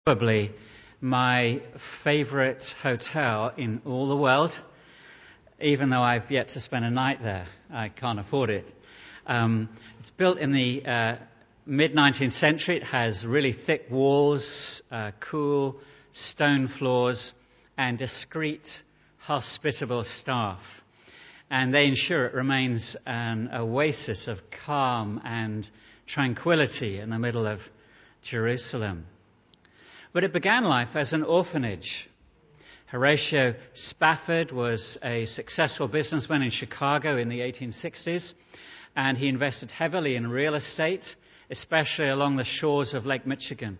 Probably my favorite hotel in all the world, even though I've yet to spend a night there. I can't afford it. It's built in the mid-19th century. It has really thick walls, cool stone floors, and discreet, hospitable staff. And they ensure it remains an oasis of calm and tranquility in the middle of Jerusalem. But it began life as an orphanage. Horatio Spafford was a successful businessman in Chicago in the 1860s, and he invested heavily in real estate, especially along the shores of Lake Michigan.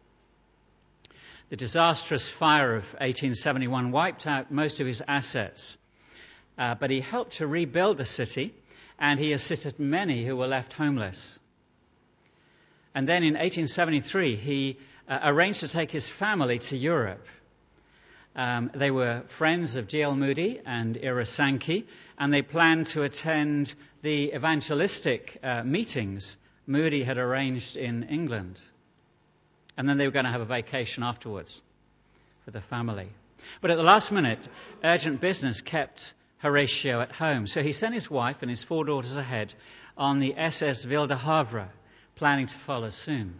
The disastrous fire of 1871 wiped out most of his assets, but he helped to rebuild the city, and he assisted many who were left homeless. And then in 1873, he arranged to take his family to Europe. They were friends of D.L. Moody and Ira Sankey, and they planned to attend the evangelistic meetings Moody had arranged in England. And then they were going to have a vacation afterwards for the family. But at the last minute, urgent business kept Horatio at home. So he sent his wife and his 4 daughters ahead on the SS Ville de Havre, planning to follow soon.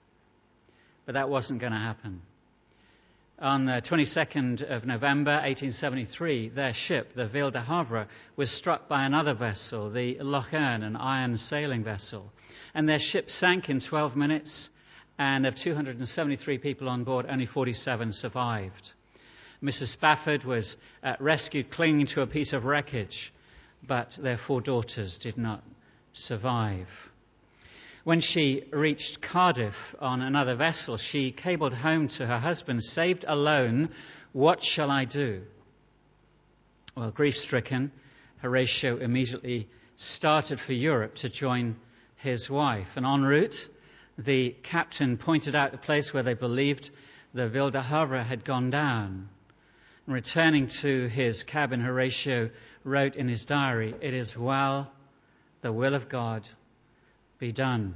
But that wasn't going to happen. On the 22nd of November, 1873, their ship, the Ville de Havre, was struck by another vessel, the Loch Earn, an iron sailing vessel. And their ship sank in 12 minutes, and of 273 people on board, only 47 survived. Mrs. Spafford was rescued clinging to a piece of wreckage, but their 4 daughters did not survive. When she reached Cardiff on another vessel, she cabled home to her husband, "Saved alone, what shall I do?" Well, grief-stricken, Horatio immediately started for Europe to join his wife. And en route, the captain pointed out the place where they believed the Ville de Havre had gone down. And returning to his cabin, Horatio wrote in his diary, "It is well, the will of God be done."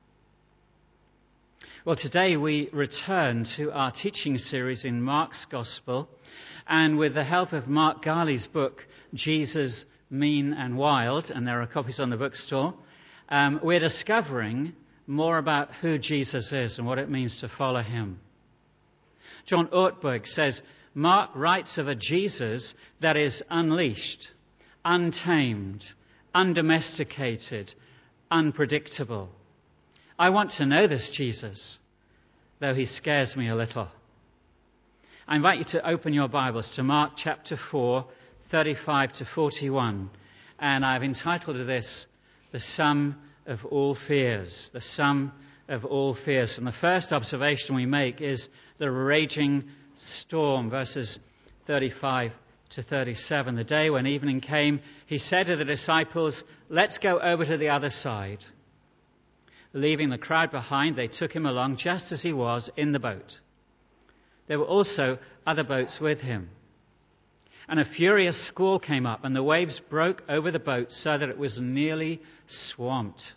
Well, today we return to our teaching series in Mark's Gospel, and with the help of Mark Garley's book, Jesus, Mean and Wild, and there are copies on the bookstore, we're discovering more about who Jesus is and what it means to follow him. John Ortberg says, Mark writes of a Jesus that is unleashed, untamed, undomesticated, unpredictable. I want to know this Jesus, though he scares me a little. I invite you to open your Bibles to Mark chapter 4, 35 to 41. And I've entitled this, The Sum of All Fears. The Sum of All Fears. And the first observation we make is the raging storm, verses 35 to 37. The day when evening came, he said to the disciples, "Let's go over to the other side." Leaving the crowd behind, they took him along just as he was in the boat. There were also other boats with him. And a furious squall came up, and the waves broke over the boat so that it was nearly swamped.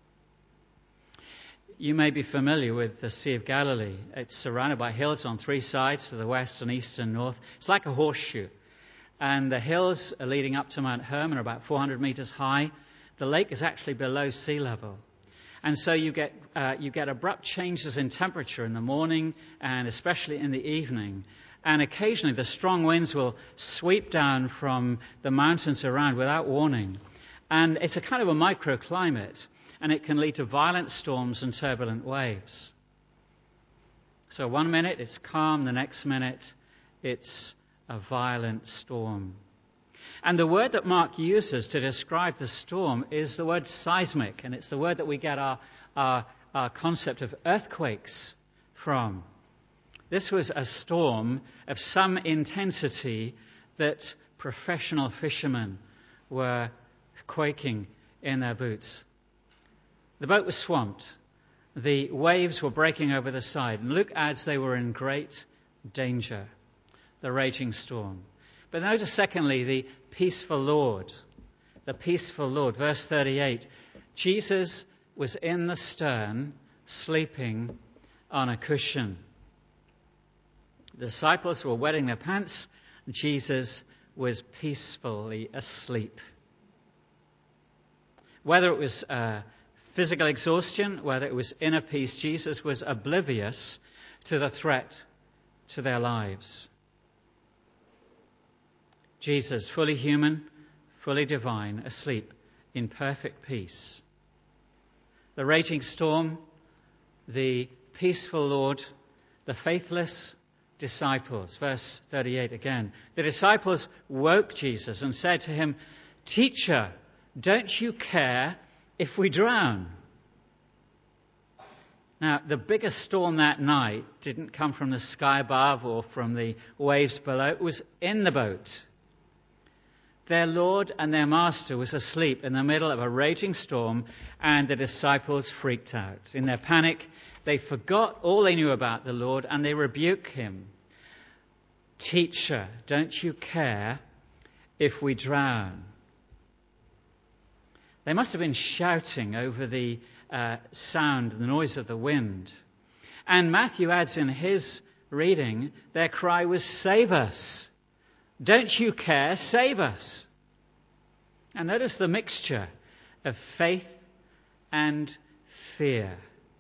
You may be familiar with the Sea of Galilee. It's surrounded by hills on 3 sides, to the west and east and north. It's like a horseshoe. And the hills are leading up to Mount Hermon are about 400 meters high. The lake is actually below sea level. And so you get abrupt changes in temperature in the morning and especially in the evening. And occasionally the strong winds will sweep down from the mountains around without warning. And it's a kind of a microclimate, and it can lead to violent storms and turbulent waves. So 1 minute it's calm, the next minute it's a violent storm. And the word that Mark uses to describe the storm is the word seismic, and it's the word that we get our concept of earthquakes from. This was a storm of some intensity that professional fishermen were quaking in their boots. The boat was swamped. The waves were breaking over the side. And Luke adds they were in great danger, the raging storm. But notice, secondly, the peaceful Lord. The peaceful Lord. Verse 38. Jesus was in the stern, sleeping on a cushion. The disciples were wetting their pants, and Jesus was peacefully asleep. Whether it was physical exhaustion, whether it was inner peace, Jesus was oblivious to the threat to their lives. Jesus, fully human, fully divine, asleep in perfect peace. The raging storm, the peaceful Lord, the faithless disciples. Verse 38 again. The disciples woke Jesus and said to him, "Teacher, don't you care if we drown?" Now, the biggest storm that night didn't come from the sky above or from the waves below. It was in the boat. Their Lord and their Master was asleep in the middle of a raging storm, and the disciples freaked out. In their panic, they forgot all they knew about the Lord, and they rebuked him. "Teacher, don't you care if we drown?" They must have been shouting over the sound, the noise of the wind. And Matthew adds in his reading, their cry was, "Save us! Don't you care? Save us!" And notice the mixture of faith and fear.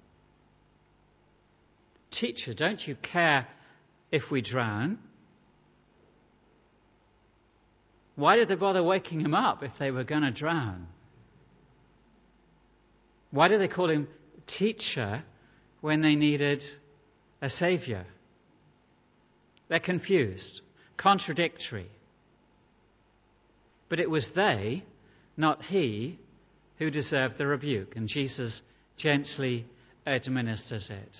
"Teacher, don't you care if we drown?" Why did they bother waking him up if they were going to drown? Why did they call him teacher when they needed a savior? They're confused, contradictory. But it was they, not he, who deserved the rebuke, and Jesus gently administers it.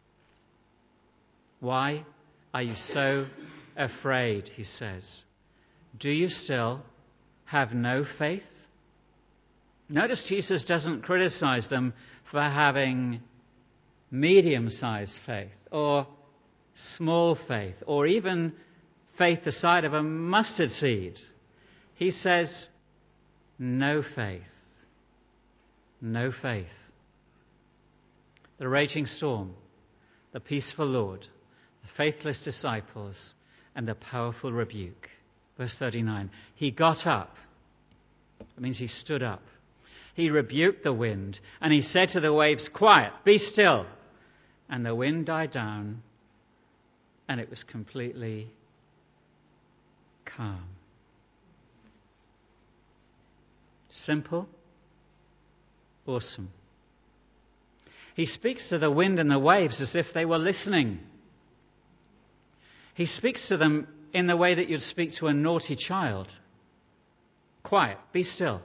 "Why are you so afraid?" he says. "Do you still have no faith?" Notice Jesus doesn't criticize them for having medium-sized faith or small faith or even faith the size of a mustard seed. He says, no faith. No faith. The raging storm, the peaceful Lord, the faithless disciples, and the powerful rebuke. Verse 39, he got up. That means he stood up. He rebuked the wind, and he said to the waves, "Quiet, be still." And the wind died down, and it was completely calm. Simple, awesome. He speaks to the wind and the waves as if they were listening. He speaks to them in the way that you'd speak to a naughty child. Quiet, be still.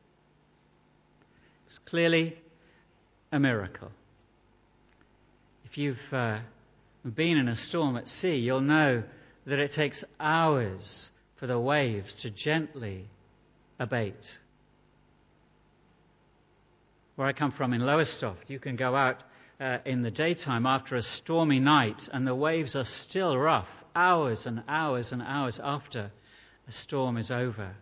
It's clearly a miracle. If you've been in a storm at sea, you'll know that it takes hours for the waves to gently abate. Where I come from in Lowestoft, you can go out in the daytime after a stormy night and the waves are still rough, hours and hours and hours after the storm is over.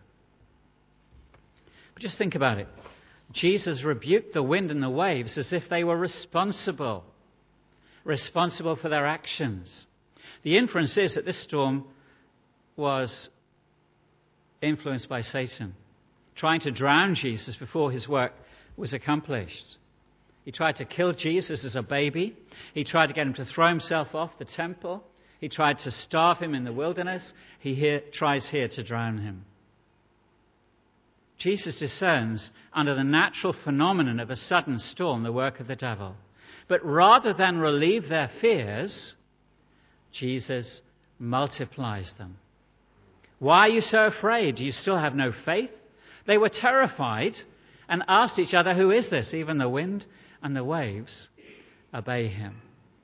But just think about it. Jesus rebuked the wind and the waves as if they were responsible for their actions. The inference is that this storm was influenced by Satan, trying to drown Jesus before his work was accomplished. He tried to kill Jesus as a baby. He tried to get him to throw himself off the temple. He tried to starve him in the wilderness. He tries here to drown him. Jesus discerns under the natural phenomenon of a sudden storm the work of the devil. But rather than relieve their fears, Jesus multiplies them. Why are you so afraid? Do you still have no faith? They were terrified and asked each other, "Who is this?" Even the wind and the waves obey him.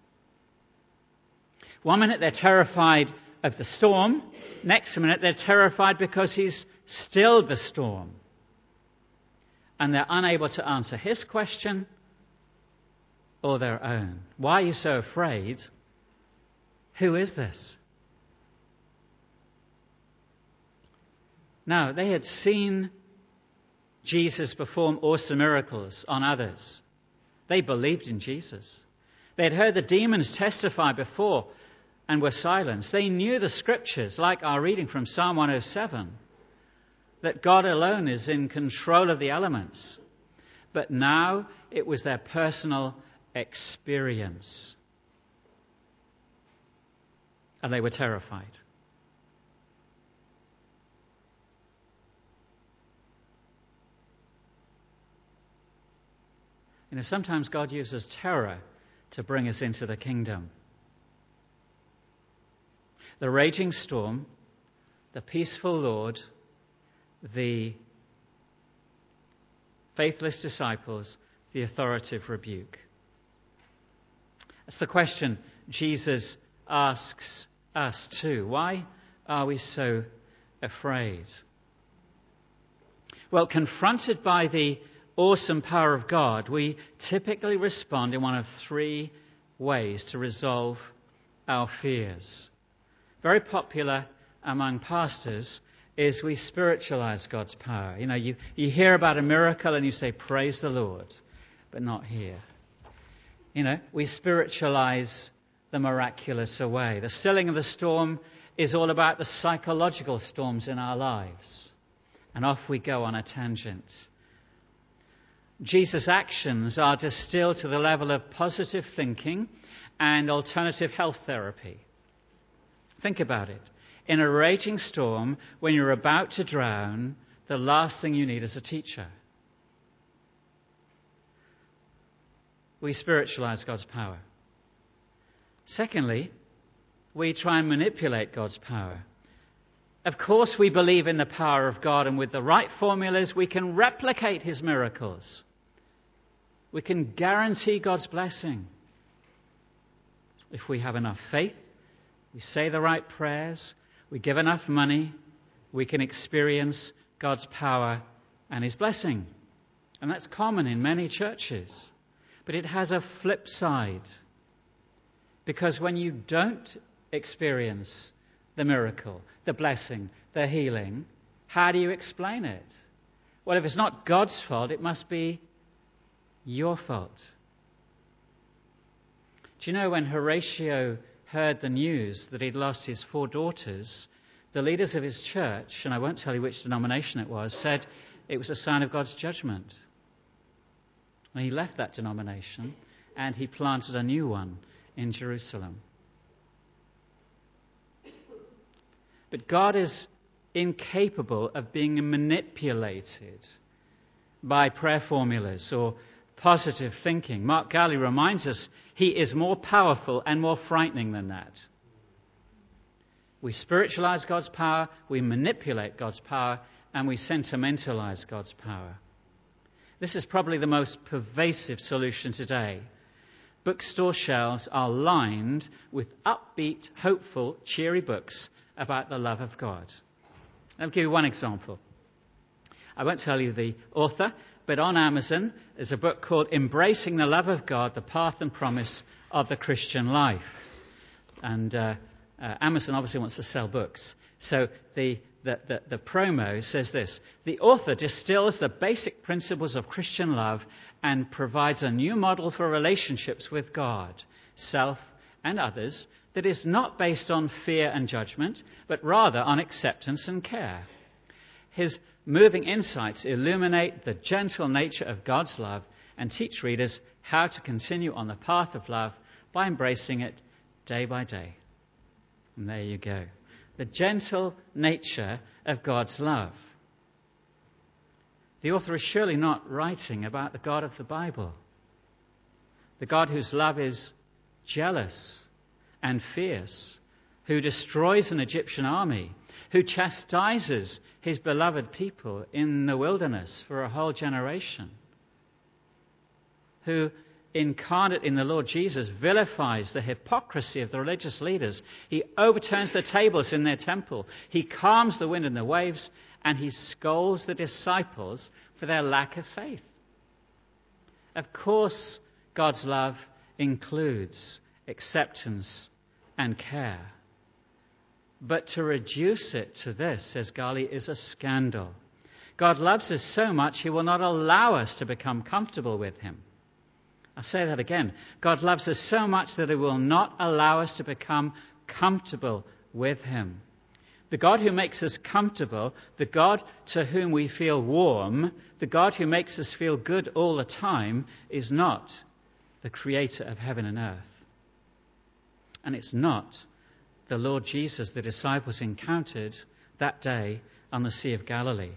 One minute they're terrified of the storm. Next minute they're terrified because he's stilled the storm. And they're unable to answer his question or their own. Why are you so afraid? Who is this? Now, they had seen Jesus perform awesome miracles on others. They believed in Jesus. They had heard the demons testify before and were silenced. They knew the scriptures, like our reading from Psalm 107, that God alone is in control of the elements. But now it was their personal experience. And they were terrified. You know, sometimes God uses terror to bring us into the kingdom. The raging storm, the peaceful Lord, the faithless disciples, the authoritative rebuke. That's the question Jesus asks us too. Why are we so afraid? Well, confronted by the awesome power of God, we typically respond in one of three ways to resolve our fears. Very popular among pastors is we spiritualize God's power. You know, you hear about a miracle and you say, praise the Lord, but not here. You know, we spiritualize the miraculous away. The stilling of the storm is all about the psychological storms in our lives. And off we go on a tangent. Jesus' actions are distilled to the level of positive thinking and alternative health therapy. Think about it. In a raging storm, when you're about to drown, the last thing you need is a teacher. We spiritualize God's power. Secondly, we try and manipulate God's power. Of course, we believe in the power of God, and with the right formulas, we can replicate his miracles. We can guarantee God's blessing. If we have enough faith, we say the right prayers, we give enough money, we can experience God's power and his blessing. And that's common in many churches. But it has a flip side. Because when you don't experience the miracle, the blessing, the healing, how do you explain it? Well, if it's not God's fault, it must be your fault. Do you know when Horatio heard the news that he'd lost his 4 daughters, the leaders of his church, and I won't tell you which denomination it was, said it was a sign of God's judgment. And he left that denomination and he planted a new one in Jerusalem. But God is incapable of being manipulated by prayer formulas or positive thinking. Mark Galli reminds us he is more powerful and more frightening than that. We spiritualize God's power, we manipulate God's power, and we sentimentalize God's power. This is probably the most pervasive solution today. Bookstore shelves are lined with upbeat, hopeful, cheery books about the love of God. I'll give you one example. I won't tell you the author, but on Amazon is a book called Embracing the Love of God, the Path and Promise of the Christian Life. And Amazon obviously wants to sell books. So the promo says this: the author distills the basic principles of Christian love and provides a new model for relationships with God, self, and others that is not based on fear and judgment, but rather on acceptance and care. His moving insights illuminate the gentle nature of God's love and teach readers how to continue on the path of love by embracing it day by day. And there you go. The gentle nature of God's love. The author is surely not writing about the God of the Bible, the God whose love is jealous and fierce, who destroys an Egyptian army, who chastises his beloved people in the wilderness for a whole generation, who, incarnate in the Lord Jesus, vilifies the hypocrisy of the religious leaders. He overturns the tables in their temple. He calms the wind and the waves, and he scolds the disciples for their lack of faith. Of course, God's love includes acceptance and care. But to reduce it to this, says Galli, is a scandal. God loves us so much, he will not allow us to become comfortable with him. I'll say that again. God loves us so much that he will not allow us to become comfortable with him. The God who makes us comfortable, the God to whom we feel warm, the God who makes us feel good all the time, is not the creator of heaven and earth. And it's not the Lord Jesus the disciples encountered that day on the Sea of Galilee.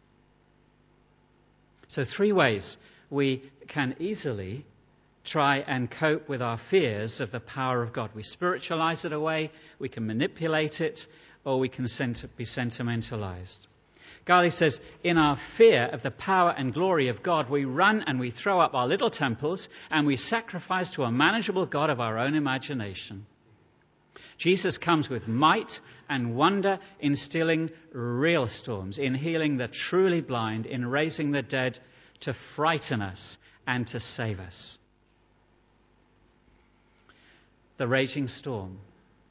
So 3 ways we can easily try and cope with our fears of the power of God. We spiritualize it away, we can manipulate it, or we can be sentimentalized. Garley says, in our fear of the power and glory of God, we run and we throw up our little temples and we sacrifice to a manageable God of our own imagination. Jesus comes with might and wonder in stilling real storms, in healing the truly blind, in raising the dead to frighten us and to save us. The raging storm,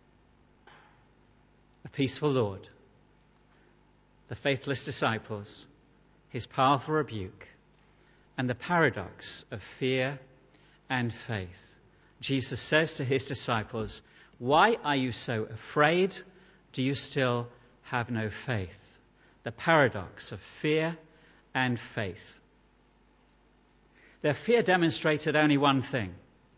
a peaceful Lord, the faithless disciples, his powerful rebuke, and the paradox of fear and faith. Jesus says to his disciples, "Why are you so afraid? Do you still have no faith?" The paradox of fear and faith. Their fear demonstrated only one thing.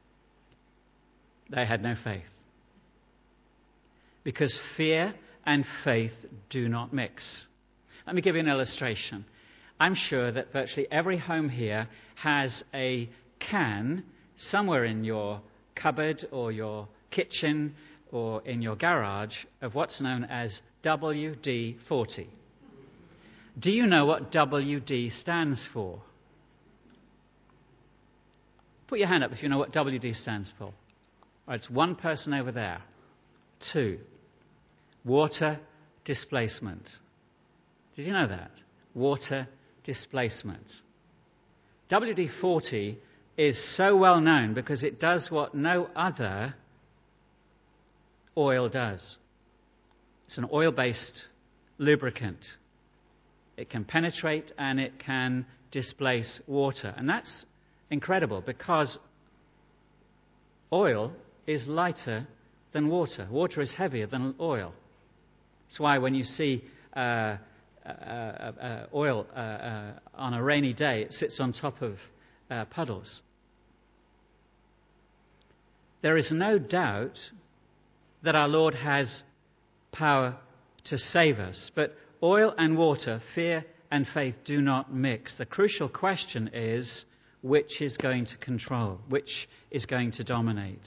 They had no faith. Because fear and faith do not mix. Let me give you an illustration. I'm sure that virtually every home here has a can somewhere in your cupboard or your kitchen or in your garage of what's known as WD-40. Do you know what WD stands for? Put your hand up if you know what WD stands for. All right, it's one person over there. 2, water displacement. Did you know that? Water displacement. WD-40 is so well known because it does what no other oil does. It's an oil-based lubricant. It can penetrate and it can displace water. And that's incredible because oil is lighter than water. Water is heavier than oil. That's why when you see oil on a rainy day, it sits on top of puddles. There is no doubt that our Lord has power to save us, but oil and water, fear and faith do not mix. The crucial question is, which is going to control? Which is going to dominate?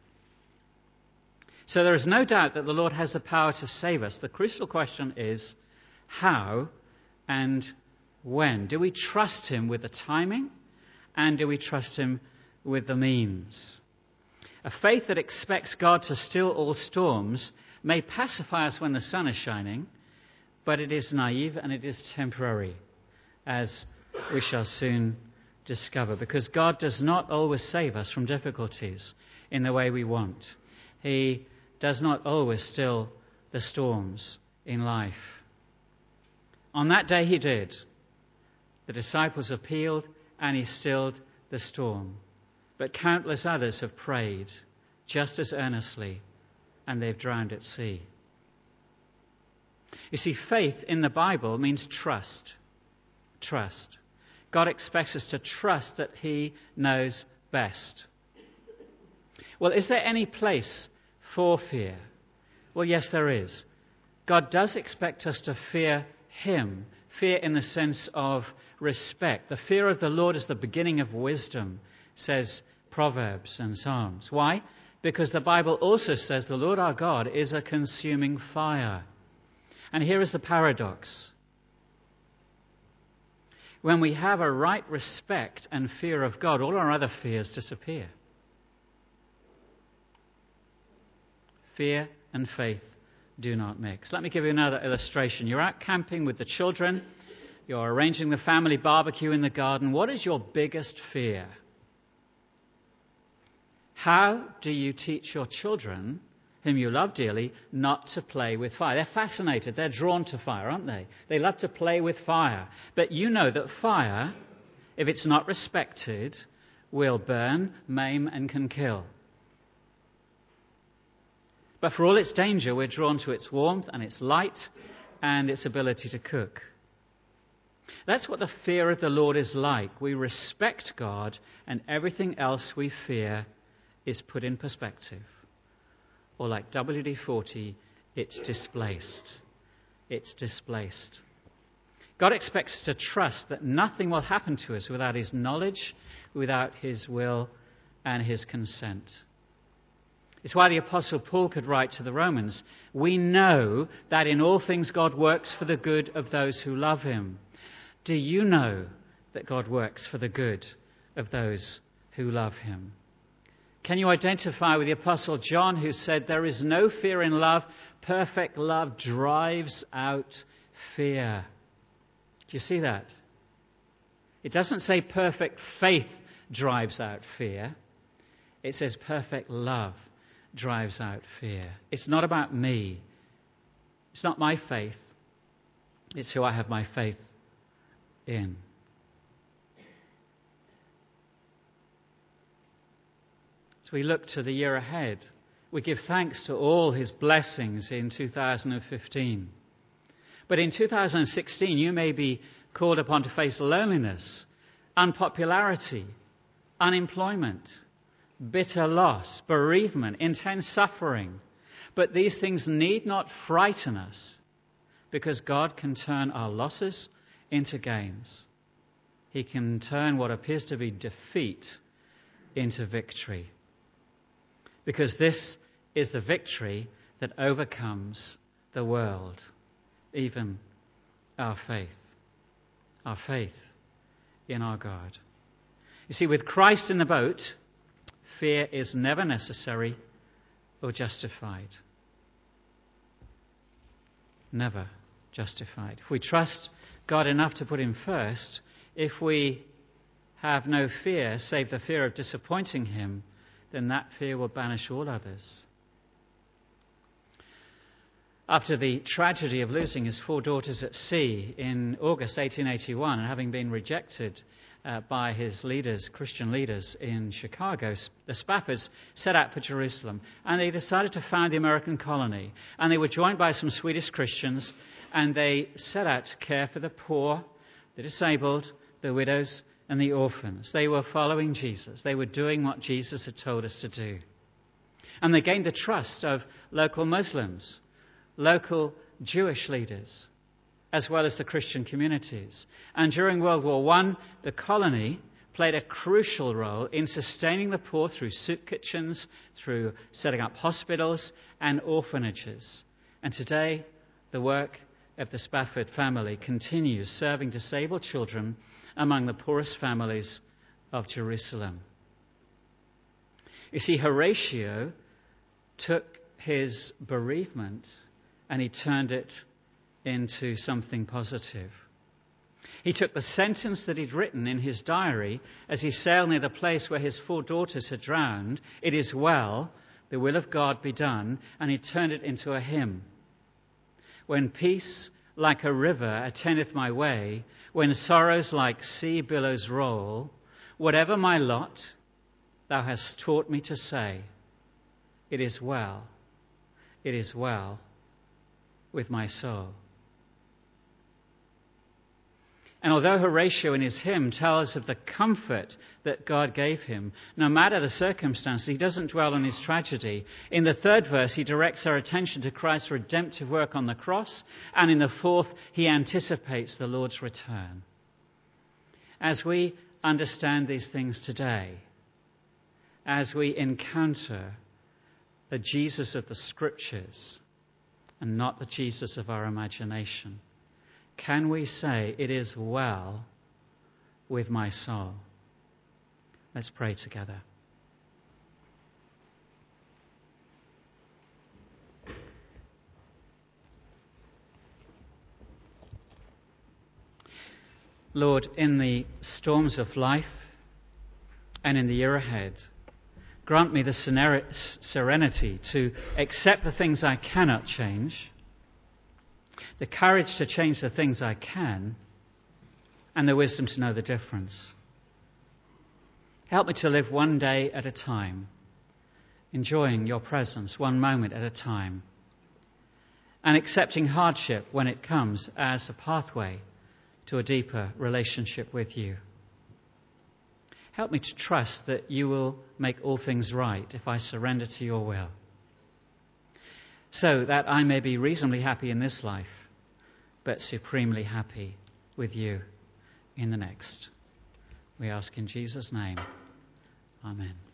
So there is no doubt that the Lord has the power to save us. The crucial question is, how and when? Do we trust him with the timing? And do we trust him with the means? A faith that expects God to still all storms may pacify us when the sun is shining, but it is naive and it is temporary, as we shall soon discover, because God does not always save us from difficulties in the way we want. He does not always still the storms in life. On that day he did. The disciples appealed and he stilled the storm. But countless others have prayed just as earnestly and they've drowned at sea. You see, faith in the Bible means trust. Trust. God expects us to trust that he knows best. Well, is there any place for fear? Well, yes, there is. God does expect us to fear him. Fear in the sense of respect. The fear of the Lord is the beginning of wisdom, says Proverbs and Psalms. Why? Because the Bible also says the Lord our God is a consuming fire. And here is the paradox. When we have a right respect and fear of God, all our other fears disappear. Fear and faith do not mix. Let me give you another illustration. You're out camping with the children. You're arranging the family barbecue in the garden. What is your biggest fear? How do you teach your children, whom you love dearly, not to play with fire? They're fascinated. They're drawn to fire, aren't they? They love to play with fire. But you know that fire, if it's not respected, will burn, maim, and can kill. But for all its danger, we're drawn to its warmth and its light and its ability to cook. That's what the fear of the Lord is like. We respect God, and everything else we fear is put in perspective. Or like WD-40, it's displaced. It's displaced. God expects us to trust that nothing will happen to us without his knowledge, without his will and his consent. It's why the Apostle Paul could write to the Romans, "We know that in all things God works for the good of those who love him." Do you know that God works for the good of those who love him? Can you identify with the Apostle John, who said, "There is no fear in love. Perfect love drives out fear"? Do you see that? It doesn't say perfect faith drives out fear. It says perfect love drives out fear. It's not about me. It's not my faith. It's who I have my faith in. As we look to the year ahead, we give thanks to all his blessings in 2015. But in 2016, you may be called upon to face loneliness, unpopularity, unemployment, bitter loss, bereavement, intense suffering. But these things need not frighten us, because God can turn our losses into gains. He can turn what appears to be defeat into victory. Because this is the victory that overcomes the world, even our faith in our God. You see, with Christ in the boat, fear is never necessary or justified. Never justified. If we trust God enough to put him first, if we have no fear save the fear of disappointing him, then that fear will banish all others. After the tragedy of losing his 4 daughters at sea in August 1881, and having been rejected by his leaders, Christian leaders in Chicago, the Spaffords set out for Jerusalem, and they decided to found the American colony. And they were joined by some Swedish Christians, and they set out to care for the poor, the disabled, the widows, and the orphans. They were following Jesus. They were doing what Jesus had told us to do. And they gained the trust of local Muslims, local Jewish leaders, as well as the Christian communities. And during World War I, the colony played a crucial role in sustaining the poor through soup kitchens, through setting up hospitals and orphanages. And today, the work of the Spafford family continues, serving disabled children among the poorest families of Jerusalem. You see, Horatio took his bereavement and he turned it into something positive. He took the sentence that he'd written in his diary as he sailed near the place where his 4 daughters had drowned, "It is well, the will of God be done," and he turned it into a hymn. "When peace like a river attendeth my way, when sorrows like sea billows roll, whatever my lot, thou hast taught me to say, it is well with my soul." And although Horatio in his hymn tells of the comfort that God gave him, no matter the circumstances, he doesn't dwell on his tragedy. In the 3rd verse, he directs our attention to Christ's redemptive work on the cross, and in the 4th, he anticipates the Lord's return. As we understand these things today, as we encounter the Jesus of the Scriptures and not the Jesus of our imagination, can we say, "It is well with my soul"? Let's pray together. Lord, in the storms of life and in the year ahead, grant me the serenity to accept the things I cannot change, the courage to change the things I can, and the wisdom to know the difference. Help me to live one day at a time enjoying your presence one moment at a time, and accepting hardship when it comes as a pathway to a deeper relationship with you. Help me to trust that you will make all things right if I surrender to your will, so that I may be reasonably happy in this life, but supremely happy with you in the next. We ask in Jesus' name. Amen.